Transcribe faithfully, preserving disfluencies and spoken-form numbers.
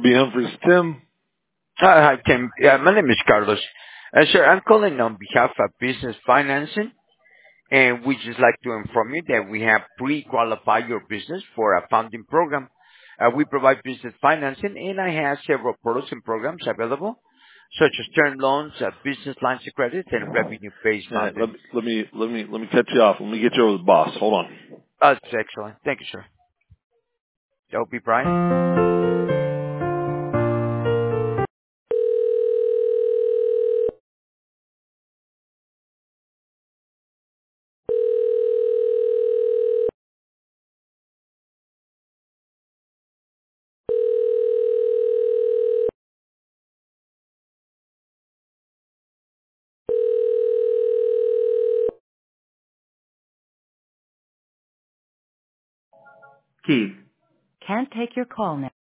B. Humphreys. Tim. Hi, hi, Tim. Yeah, my name is Carlos. Uh, sir, I'm calling on behalf of Business Financing, and we just like to inform you that we have pre-qualified your business for a funding program. Uh, we provide business financing, and I have several products and programs available, such as term loans, uh, business lines of credit, and revenue-based All right, let funding. me let me let me let me cut you off. Let me get you over to the boss. Hold on. That's excellent. Thank you, sir. That will be Brian. Keith. Can't take your call now.